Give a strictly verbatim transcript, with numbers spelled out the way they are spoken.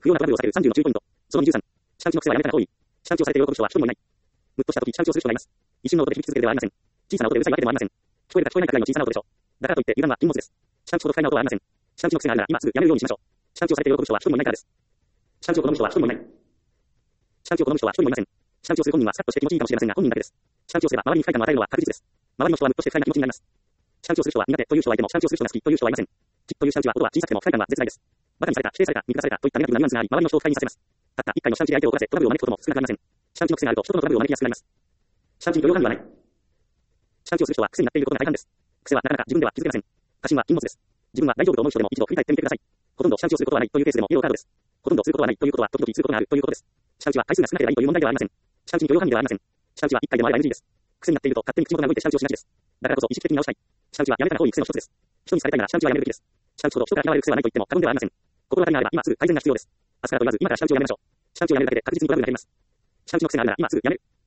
不要なトラブルを避けるさんじゅうの注意ポイント。そのにじゅうさん。下打ちの癖はやめたが多い。下打ちをされて喜ぶ人は一人もいない。ムッとした時下打ちをする人がいます。一瞬の音で響き続けるではありません。小さな音でうるさいわけでもありません。聞こえるか聞こえないかくらいの小さな音でしょう。だからといって油断は禁物です。下打ちほど不快な音はありません。下打ちの癖があるなら今すぐやめるようにしましょう。下打ちをされて喜ぶ人は一人もいないからです。下打ちを好む人は一人もいない。下打ちを好む人は一人もいません。下打ちをする本人はスカッとして気持ちいいかもしれませんが本人だけです。下打ちをすれば周りに不快感を与えるのは確実です。周りの人はムッとして不快な気持ちになります。下打ちをする人は苦手という人はいても下打ちをする人が好きという人はいません。きっという下打ちは音は小さくても不快感は絶大です。バカにされた、否定された、見下されたといったネガティブなニュアンスがあり、周りの人を不快にさせます。たった一回の下打ちで相手を怒らせ、トラブルを招くことも少なくありません。下打ちの癖があると人とのトラブルを招きやすくなります。下打ちに許容範囲はない。下打ちをする人は癖になっていることが大半です。癖はなかなか自分では気づけません。過信は禁物です。自分は大丈夫と思う人でも一度振り返ってみてください。ほとんど下打ちをすることはないというケースでもイエローカードです。ほとんどすることはないということは時々することがあるということです。下打ちは回数が少なければいいという問題ではありません。下打ちに許容範囲ではありません。下打ちは一回でもあれば エヌジー です。癖になっていると勝手に口元が動いて下打ちをしがちです。だからこそ意識的に直したい。下打ちはやめた方がいい癖の一つです。人にされたいなら下打ちはやめるべきです。下打ちほど人から嫌われる癖はないと言っても過言ではありません。心当たりがあれば今すぐ改善が必要です。明日からと言わず今から下打ちをやめましょう。下打ちをやめるだけで確実にトラブルが減ります。下打ちの癖があるなら今すぐやめる。